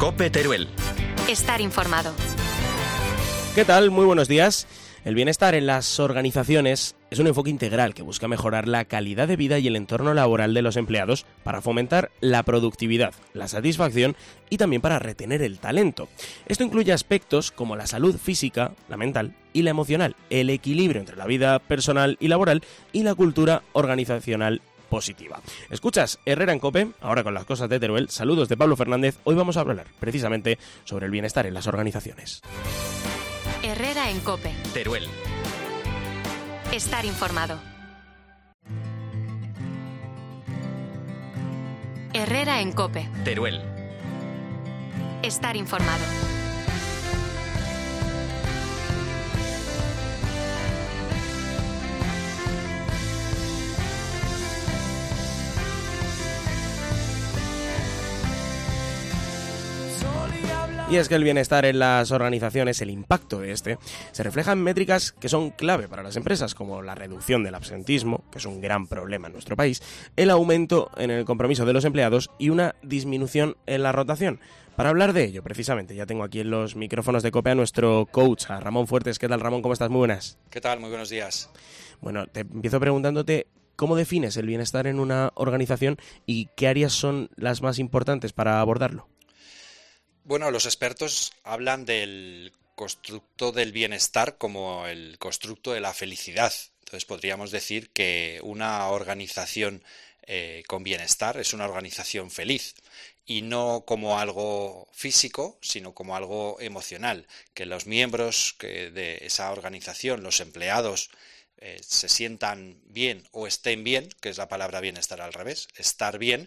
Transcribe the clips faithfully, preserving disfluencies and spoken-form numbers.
COPE Teruel. Estar informado. ¿Qué tal? Muy buenos días. El bienestar en las organizaciones es un enfoque integral que busca mejorar la calidad de vida y el entorno laboral de los empleados para fomentar la productividad, la satisfacción y también para retener el talento. Esto incluye aspectos como la salud física, la mental y la emocional, el equilibrio entre la vida personal y laboral y la cultura organizacional positiva. Escuchas Herrera en COPE, ahora con las cosas de Teruel. Saludos de Pablo Fernández. Hoy vamos a hablar precisamente sobre el bienestar en las organizaciones. Herrera en COPE. Teruel. Estar informado. Herrera en COPE. Teruel. Estar informado. Y es que el bienestar en las organizaciones, el impacto de este, se refleja en métricas que son clave para las empresas, como la reducción del absentismo, que es un gran problema en nuestro país, el aumento en el compromiso de los empleados y una disminución en la rotación. Para hablar de ello, precisamente, ya tengo aquí en los micrófonos de COPE a nuestro coach, a Ramón Fuertes. ¿Qué tal, Ramón? ¿Cómo estás? Muy buenas. ¿Qué tal? Muy buenos días. Bueno, te empiezo preguntándote cómo defines el bienestar en una organización y qué áreas son las más importantes para abordarlo. Bueno, los expertos hablan del constructo del bienestar como el constructo de la felicidad. Entonces podríamos decir que una organización eh, con bienestar es una organización feliz y no como algo físico, sino como algo emocional, que los miembros que de esa organización, los empleados, eh, se sientan bien o estén bien, que es la palabra bienestar al revés, estar bien,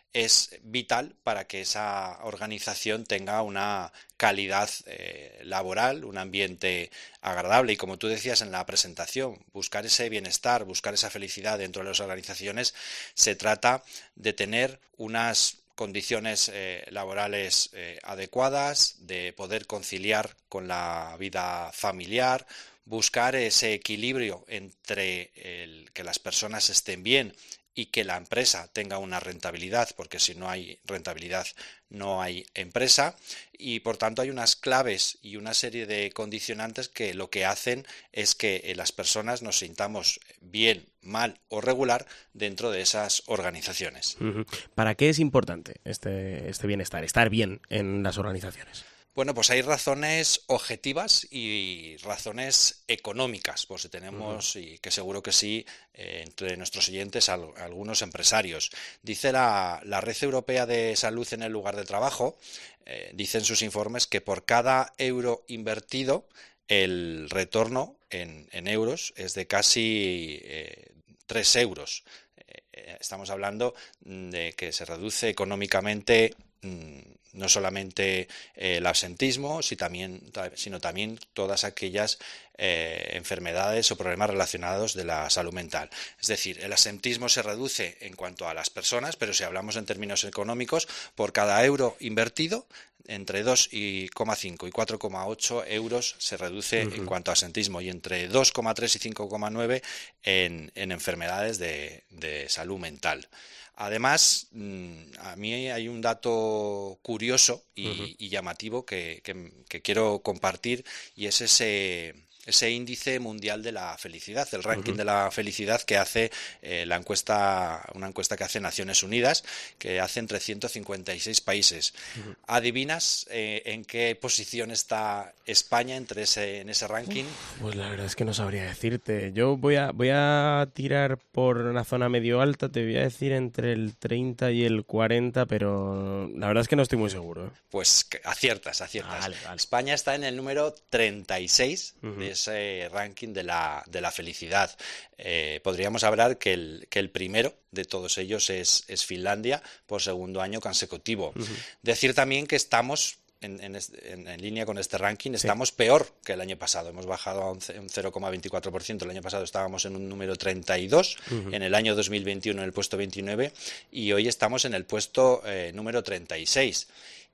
es vital para que esa organización tenga una calidad eh, laboral, un ambiente agradable y, como tú decías en la presentación, buscar ese bienestar, buscar esa felicidad dentro de las organizaciones. Se trata de tener unas condiciones eh, laborales eh, adecuadas, de poder conciliar con la vida familiar, buscar ese equilibrio entre el que las personas estén bien y que la empresa tenga una rentabilidad, porque si no hay rentabilidad no hay empresa, y por tanto hay unas claves y una serie de condicionantes que lo que hacen es que las personas nos sintamos bien, mal o regular dentro de esas organizaciones. Uh-huh. ¿Para qué es importante este, este bienestar, estar bien en las organizaciones? Bueno, pues hay razones objetivas y razones económicas, pues si tenemos, uh-huh. y que seguro que sí, eh, entre nuestros oyentes, al, algunos empresarios. Dice la, la Red Europea de Salud en el lugar de trabajo, eh, dice en sus informes que por cada euro invertido, el retorno en, en euros es de casi eh, tres euros. Eh, estamos hablando de que se reduce económicamente mmm, no solamente eh, el absentismo, si también, sino también todas aquellas eh, enfermedades o problemas relacionados de la salud mental. Es decir, el absentismo se reduce en cuanto a las personas, pero si hablamos en términos económicos, por cada euro invertido, entre dos coma cinco y cuatro coma ocho euros se reduce uh-huh. en cuanto a absentismo y entre dos coma tres y cinco coma nueve en, en enfermedades de, de salud mental. Además, a mí hay un dato curioso y, uh-huh. y llamativo que, que, que quiero compartir, y es ese, ese índice mundial de la felicidad, el ranking uh-huh. de la felicidad que hace eh, la encuesta, una encuesta que hace Naciones Unidas, que hace entre ciento cincuenta y seis países. Uh-huh. ¿Adivinas eh, en qué posición está España entre ese, en ese ranking? Pues la verdad es que no sabría decirte. Yo voy a, voy a tirar por una zona medio alta, te voy a decir entre el treinta y el cuarenta, pero la verdad es que no estoy muy seguro, ¿eh? Pues aciertas, aciertas. Ah, vale, vale. España está en el número treinta y seis uh-huh. de ese ranking de la, de la felicidad. Eh, podríamos hablar que el, que el primero de todos ellos es, es Finlandia, por segundo año consecutivo. Uh-huh. Decir también que estamos En, en, en, en línea con este ranking, estamos sí. peor que el año pasado. Hemos bajado a un, un cero coma veinticuatro por ciento. El año pasado estábamos en un número treinta y dos, uh-huh. en el año dos mil veintiuno en el puesto veintinueve, y hoy estamos en el puesto eh, número treinta y seis.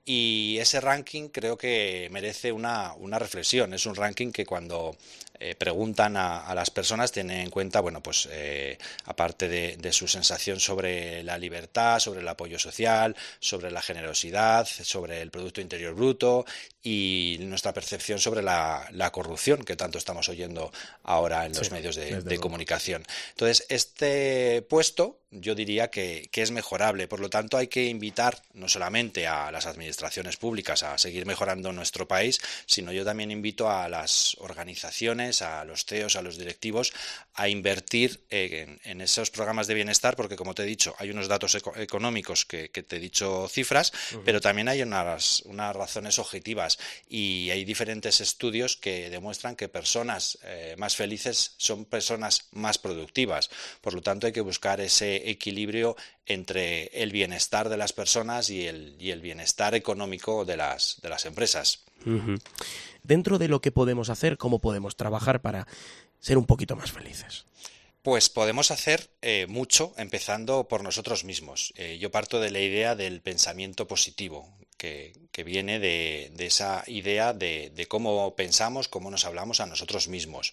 Y ese ranking creo que merece una, una reflexión. Es un ranking que cuando eh, preguntan a, a las personas tienen en cuenta, bueno, pues eh, aparte de, de su sensación sobre la libertad, sobre el apoyo social, sobre la generosidad, sobre el Producto Interior Bruto y nuestra percepción sobre la, la corrupción que tanto estamos oyendo ahora en los sí, medios de, de comunicación. Entonces, este puesto yo diría que, que es mejorable. Por lo tanto, hay que invitar no solamente a las administraciones públicas a seguir mejorando nuestro país, sino yo también invito a las organizaciones, a los C E Os, a los directivos, a invertir en, en esos programas de bienestar, porque como te he dicho, hay unos datos eco económicos que, que te he dicho cifras, uh-huh. pero también hay unas, unas razones objetivas y hay diferentes estudios que demuestran que personas eh, más felices son personas más productivas. Por lo tanto, hay que buscar ese equilibrio entre el bienestar de las personas y el, y el bienestar económico de las, de las empresas. Uh-huh. Dentro de lo que podemos hacer, ¿cómo podemos trabajar para ser un poquito más felices? Pues podemos hacer eh, mucho, empezando por nosotros mismos. Eh, yo parto de la idea del pensamiento positivo, que, que viene de, de esa idea de, de cómo pensamos, cómo nos hablamos a nosotros mismos.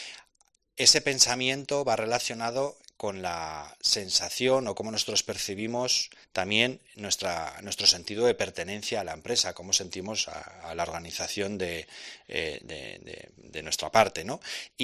Ese pensamiento va relacionado con la sensación o cómo nosotros percibimos también nuestra, nuestro sentido de pertenencia a la empresa, cómo sentimos a, a la organización de, eh, de, de, de nuestra parte, ¿no?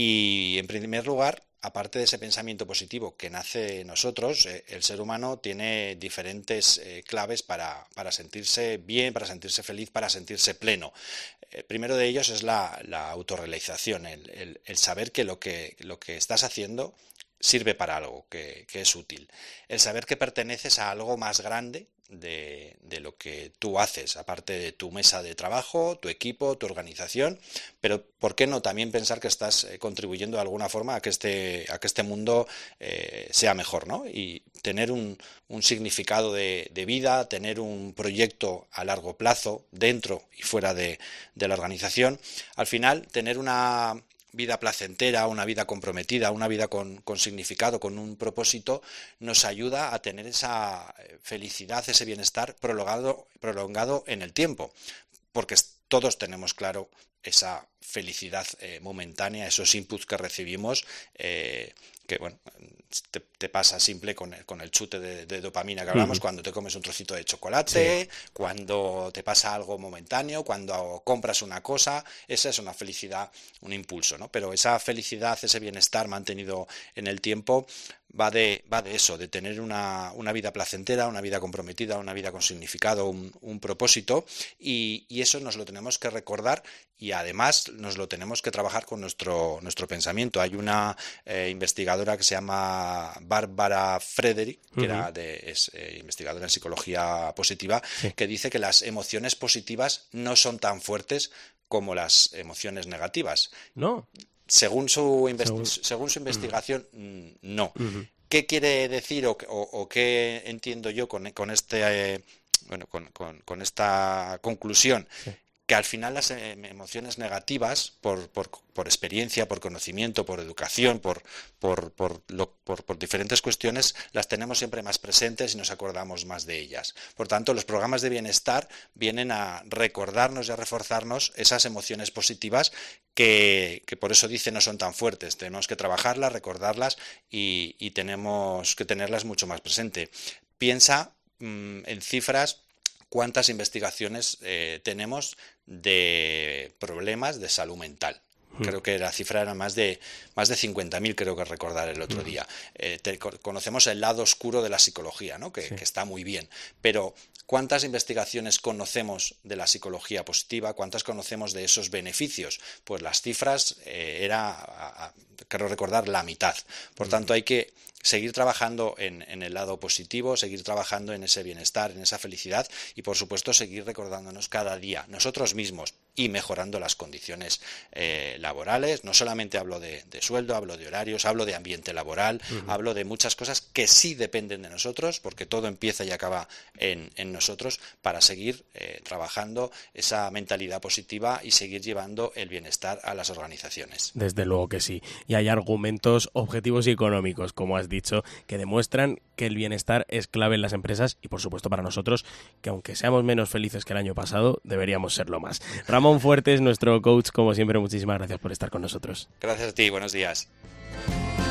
Y en primer lugar, aparte de ese pensamiento positivo que nace de nosotros, eh, el ser humano tiene diferentes eh, claves para, para sentirse bien, para sentirse feliz, para sentirse pleno. El primero de ellos es la, la autorrealización, el, el, el saber que lo, que lo que estás haciendo sirve para algo, que, que es útil. El saber que perteneces a algo más grande de, de lo que tú haces, aparte de tu mesa de trabajo, tu equipo, tu organización, pero ¿por qué no también pensar que estás eh, contribuyendo de alguna forma a que este, a que este mundo eh, sea mejor, ¿no? Y tener un, un significado de, de vida, tener un proyecto a largo plazo dentro y fuera de, de la organización, al final tener una vida placentera, una vida comprometida, una vida con, con significado, con un propósito, nos ayuda a tener esa felicidad, ese bienestar prolongado, prolongado en el tiempo, porque todos tenemos claro esa felicidad eh, momentánea, esos inputs que recibimos, eh, que bueno, te, te pasa simple con el, con el chute de, de dopamina que hablamos, uh-huh. cuando te comes un trocito de chocolate, sí. cuando te pasa algo momentáneo, cuando compras una cosa, esa es una felicidad, un impulso, ¿no? Pero esa felicidad, ese bienestar mantenido en el tiempo va de, va de eso, de tener una, una vida placentera, una vida comprometida, una vida con significado, un, un propósito, y, y eso nos lo tenemos que recordar y además nos lo tenemos que trabajar con nuestro, nuestro pensamiento. Hay una eh, investigadora que se llama Barbara Frederick, que uh-huh. era de, es eh, investigadora en psicología positiva, sí. que dice que las emociones positivas no son tan fuertes como las emociones negativas. No. Según su, según... según su investigación, uh-huh. no. Uh-huh. ¿Qué quiere decir o, o, o qué entiendo yo con, con, este, eh, bueno, con, con, con esta conclusión? Sí. Que al final las emociones negativas, por, por, por experiencia, por conocimiento, por educación, por, por, por, lo, por, por diferentes cuestiones, las tenemos siempre más presentes y nos acordamos más de ellas. Por tanto, los programas de bienestar vienen a recordarnos y a reforzarnos esas emociones positivas que, que por eso dice no son tan fuertes. Tenemos que trabajarlas, recordarlas y, y tenemos que tenerlas mucho más presente. Piensa mmm, en cifras. ¿Cuántas investigaciones eh, tenemos de problemas de salud mental? Creo que la cifra era más de más de cincuenta mil, creo que recordar el otro día. Eh, te, conocemos el lado oscuro de la psicología, ¿no? que, sí. que está muy bien, pero ¿cuántas investigaciones conocemos de la psicología positiva? ¿Cuántas conocemos de esos beneficios? Pues las cifras eh, era, a, a, quiero recordar, la mitad. Por tanto, hay que seguir trabajando en, en el lado positivo, seguir trabajando en ese bienestar, en esa felicidad y, por supuesto, seguir recordándonos cada día, nosotros mismos, y mejorando las condiciones eh, laborales. No solamente hablo de, de sueldo, hablo de horarios, hablo de ambiente laboral, uh-huh. hablo de muchas cosas que sí dependen de nosotros, porque todo empieza y acaba en, en nosotros, para seguir eh, trabajando esa mentalidad positiva y seguir llevando el bienestar a las organizaciones. Desde luego que sí. Y hay argumentos objetivos y económicos, como has dicho, que demuestran que el bienestar es clave en las empresas y, por supuesto, para nosotros, que aunque seamos menos felices que el año pasado, deberíamos serlo más. Ramón Fuertes, nuestro coach, como siempre, muchísimas gracias por estar con nosotros. Gracias a ti, buenos días.